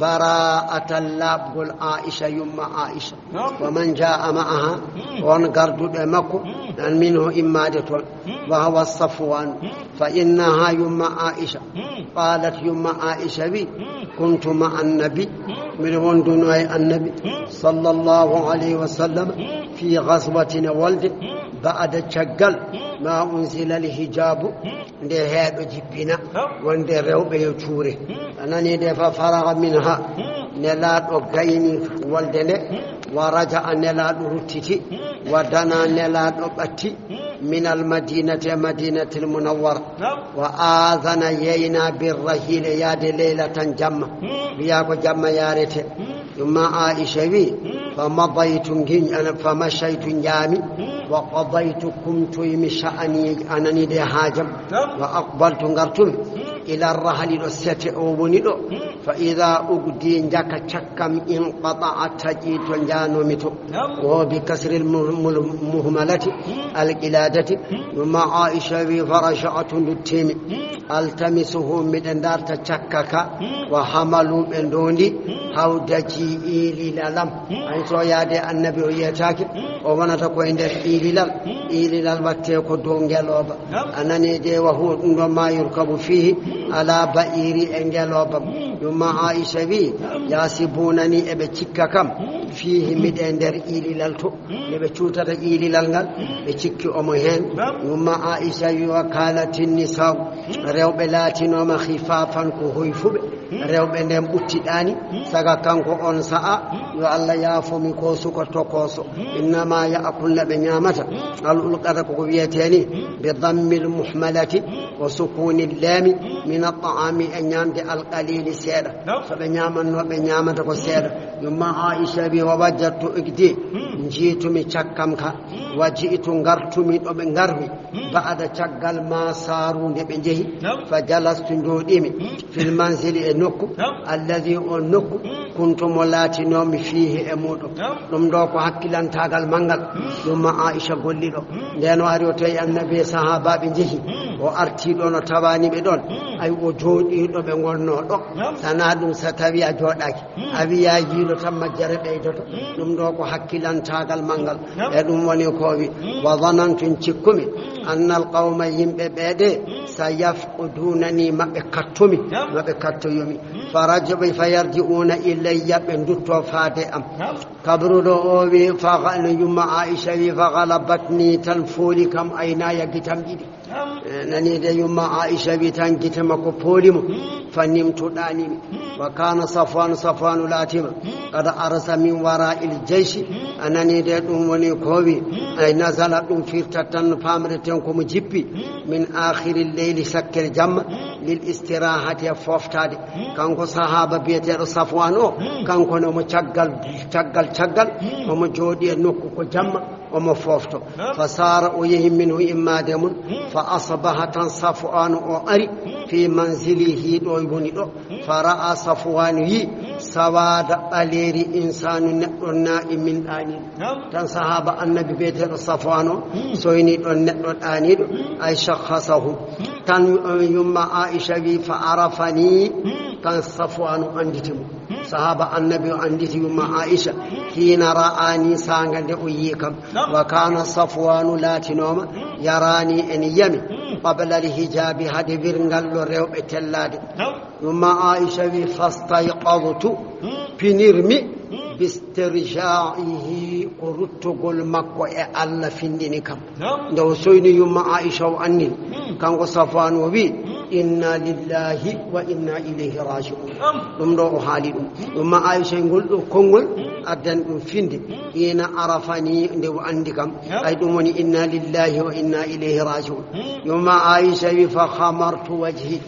bara'atan laɓgol aisha yumma aisha wa man jaa ma'aha on garduɗo e makko nan minhu immade toon wa hawa safwan fa innaha yumma aisha qalat yumma aisha wi kuntu ma annabi miɗo wonduno e annabi sallallahu alayhi wa sallam fi ghazwatin walde ba'da caggal ma unzila alhijabu nde heeɗo jippina wonde rewɓe yo cuure anani de fa faraga minha nelaɗo gayni walde nde wa raja'a nelaɗo ruttiti wa dana nelaɗo ɓatti min almadinati madinati almunawwara wa adana yeyna birrahile yaade leylatan jamma wiya ko jamma yarete yumma aisha wi fa madaytu giñana fa mashaytu jaami wa qadaytu kumtuymi sha'ani anani de haajam wa aqbaltu ngartumi ila rahali ɗo sete o woni ɗo fa ida ugdi jaka cakkam inqata'a taƴi to janomi to wo bi kasril muhmalati alqiladati yumma aisha wi farasha'atu duttimi altamisuhu miɗe darta cakka ka wa hamaluɓe ndondi hawdaji ililalam ay so yaade annabi o yiyatake o wonata koye nder ililal ililal watte ko dow ngeloba anani de wa huwa ɗum ɗo ma yurkabu fihi ala ba'iri e ngelobam yumma aisha wi yasibunani eɓe cikka kam fihi miɗe nder ililal to neɓe cuutata ililal ngal ɓe cikki omo hen yumma aisha wi wa kanatin nisau rewɓe laatinoma khifafan ko hoyfuɓe rewɓe nden ɓuttiɗani saga kanko on sa'a yo allah yaafomi ko suko tokoso innama ya'kulna ɓe ñamata al ulqata koko wiyeteni bi dammil muhmalati wa sukuni llami min at-ta'ami e ñamde alqalili seeɗa so ɓe ñamanno ɓe ñamata ko seeɗa yumma aisha bi wa wajjattu igdi jiitumi cakkam ka wa jiitu ngartumi ɗo ɓe ngarmi ba'da caggal ma saarude ɓe jeehi fa jalastu jooɗimi fil mansili e nokku alladi o nokku kuntumo laatinomi fihi e muɗum ɗum ɗo ko hakkilantagal manngal ɗumma aisha golliɗo nden o ari o tawi annabi sahabaɓe jeehi o artiɗo no tawaniɓe ɗon ay o jooɗiɗo ɓe gonno ɗo sana ɗum so tawi a jooɗaki a wiya yiilo tan majjere ɓeydoto ɗum ɗo ko hakkilantagal manngal e ɗum woni ko wi wa dhanantum cikkumi anna alqawma yimɓe ɓeeɗe sa yafqudunani maɓɓe kattumi maɓe kattoyomi farajaɓe fa yarji'una ilayya ɓe dutto faade am kabruɗo o wi fano yumma aisha wi fa galabatni tan fooli kam aynaya gitam ɗiɗi nani de yumma aisha wi tan gite makko poolimo fa nimtuɗanimi وكان صفوان صفوان لاتما قد أرس من وراء الجيش أنني ديتم ونكوبي أي نزل في تتن فامرتكم جبي من آخر الليل سكر جم للاستراحة فوفتاد كانكو صحابة بيتر صفوانو كانكو نمو تشغل تشغل تشغل ومو جودي نكو جم ومو فوفتو فصار أيه منه إما دم فأصبح صفوان أري في منزله دويبوني دو فرأى صفوان يي سواد أليري إنسان نائم من آني تن صحابة النبي بيتر صفوانو سويني دون نتر آني أي شخصه تن يما عائشة فعرفني كان صفوان عندتم صحابة النبي عندتم يما عائشة حين رآني سانغا دعيكم وكان صفوان لا تنوم يراني إن يمي قبل الحجاب هذه برنغال ريو بتلاد يما عائشة فاستيقظت بنرمي باسترجاعه قرط قل مكو الله فيندينكم دو سويني يما عائشة وأني كان صفوان وبي إنا لله وإنا إليه راجعون نمرو حالي يما عائشة يقول كونغول أدن فيندي إنا عرفني دو عندكم أيدمني إنا لله وإنا إليه راجعون يما عائشة فخمرت وجهي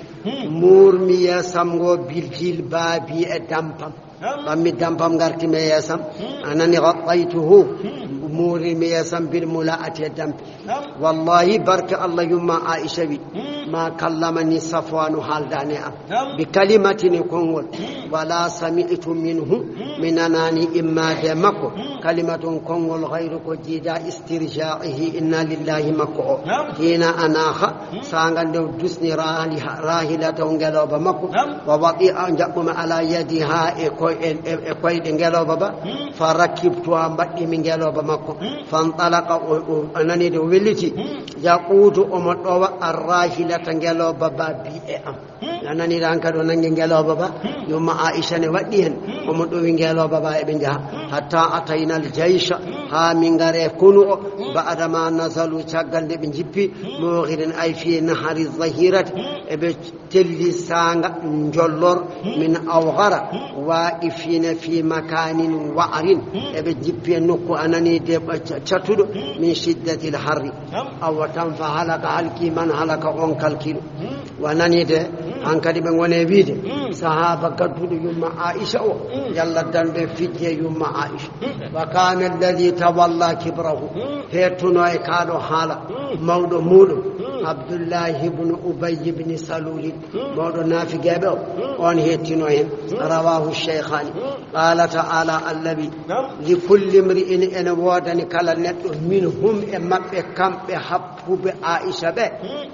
مورمي سمغو بالجيل بابي أدمبم قمي دمبم غارتي مياسم أنني غطيته موري مياسم بالملاءة الدمب والله برك الله يما عائشة بي ما كلمني صفوان حال دانيا بكلمة يكون ولا سمعت منه من أناني إما دمكو كلمة كون غير جيدا استرجاعه إنا لله مكو هنا أناخ سانغان دو دسني راهلة ونجلوب مكو ووطي أنجاكم على يدها إكو ekoy de ngelo baba farakibtu ambadi mi ngelo baba makko fantalaqa anani de weliti yaqutu o moddo arrahilata ngelo baba bi e am anani ran kado nangi ngelo baba yuma aisha ne waddi hen o moddo wi ngelo baba e be jaha hatta atayna al jaysha ha min ngare kunu ba'da ma nazalu chagande be jippi mughidin ay fi nahari zahirat e be telli sanga njollor min awghara wa ifina fi makanin wa'rin e be jippi nokku anani de chatudo min shiddati al harri aw tan fa halaka halki man halaka on kalkido wanani de hankadi be ngone wiide sahaba gaddudo yumma aisha o yalla dande fijje yumma aisha wa kana alladhi tawalla kibrahu hetuno e kaado hala mawdo mudo abdullah ibn ubay ibn salul mawdo nafigebe on hetino hen rawahu shaykhani qala ta'ala allazi li kulli imri'in an wadani kala neddo minhum e mabbe kambe habbube aisha be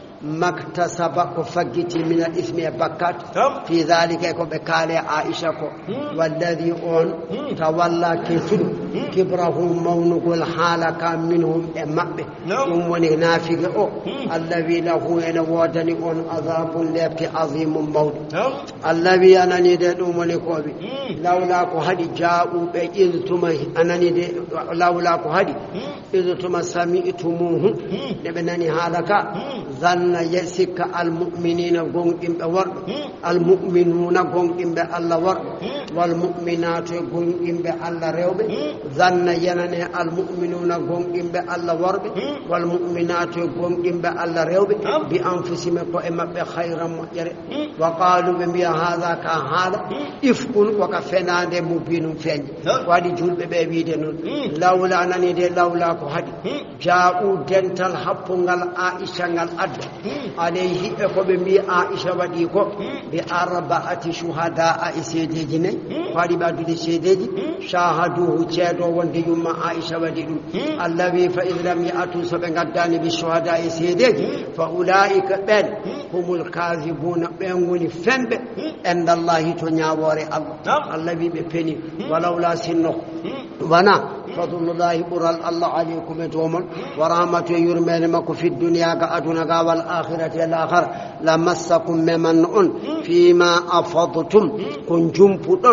مكتسب كفجتي من الإثم بكات في ذلك يكون بكالي عائشة والذي أون تولى كفر كبره مونق الحالة منهم أمبه ومن نافق الذي له ينودني أون عذاب لبك عظيم موت الذي أنا ندد ملكوبي لولا كهدي جاءوا بإذتم أنا ندد لولا كهدي إذتم سمعتموه لبناني هذاك ظن يسك المؤمنين قوم بور المؤمنون قوم بالله ور والمؤمنات قوم بالله ريوب ظن ينني المؤمنون قوم بالله ور والمؤمنات قوم بالله ريوب بأنفسهم قائم بخيرا مجر وقالوا بما هذا كهذا إفكون وكفنا ده مبين فين وادي جول ببيدن لولا أنني ده لولا كهدي جاءوا دنتال حبونغال عائشة غال أد عليه أقوم بي عائشة وديكو بأربعة شهداء إسيديجين فادي بعد إسيديج شاهدوه جادو وندي يوم عائشة وديكو الذي فإذ لم يأتوا سبعين بالشهداء إسيديج فأولئك بل هم الكاذبون بينون فنب عند الله تنياوري الله الذي بفني ولولا سنه ونا فضل الله برال الله عليكم تومن ورحمة يرمين مكو في الدنيا كأدنا والآخرة الآخر لمسكم ممن فيما أفضتم كن جنبتم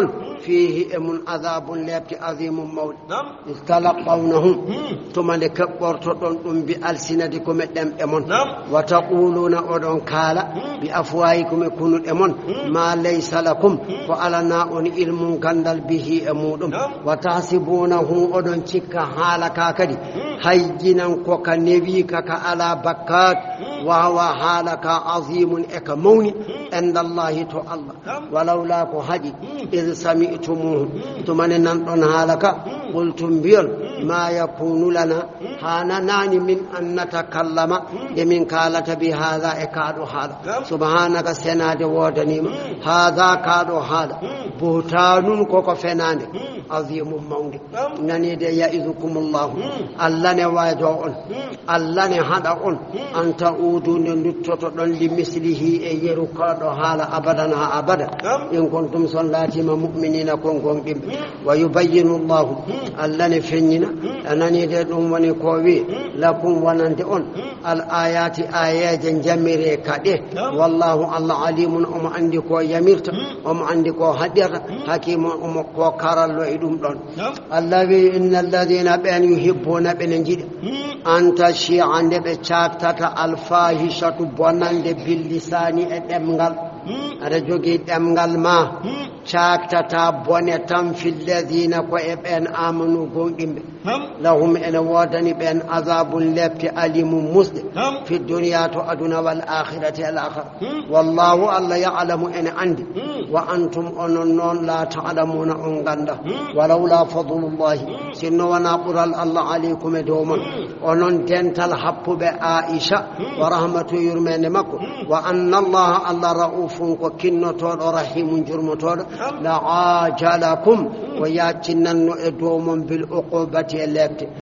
فيه أمن عذاب لابت عظيم مول إذ تلقونهم ثم لكبرتم بألسنتكم أمن وتقولون أدون كالا بأفواهكم يكون أمن ما ليس لكم فألنا أن علم كندل به أمودم وتحسبونه أدون تك حالكا كدي هيجنا كوكا نبي كا على بكات وهو حالك عظيم إكموني عند الله تو الله ولولا كهدي إذ سمعتموه تمنن أن حالك قلتم بيل ما يكون لنا هانا ناني من أن نتكلم يمن كالة بهذا إكادو هذا سبحانك سناد ودنيم هذا كادو هذا بوتان كوكو فنان عظيم موندي ناني دي يئذكم الله الله نواجعون الله نهدعون أن تعودون نتطلن لمثله يركادو هذا أبدا أبدا إن كنتم صلاتي مؤمنين كنكم ويبين الله الله نفنينا أنني دون ونكوي لكم وننتون الآيات آيات جميرة كده والله الله عليم أم عندكو يميرت أم عندكو هدير حكيم أم كوكار اللوئدون الذي إن الذين بأن يحبون بنجد أن تشيع عند بشاكتة الفاحشة بونان باللسان الدمغل أرجوكي دمغل ما شاكتة بونتم في الذين كوئبين آمنوا قوئم لهم إن وادني بأن عذاب لبت أليم مسلم في الدنيا تؤدنا والآخرة الآخرة والله الله يعلم إن عندي وأنتم أنون لا تعلمون أنغندا ولولا فضل الله سنو ونقر الله عليكم دوما أنون تنتل حب بآئشة ورحمة يرمين مكو وأن الله الله رؤوف وكنة ورحيم جرمة لعاجلكم وياتنا دوما بالعقوبة التي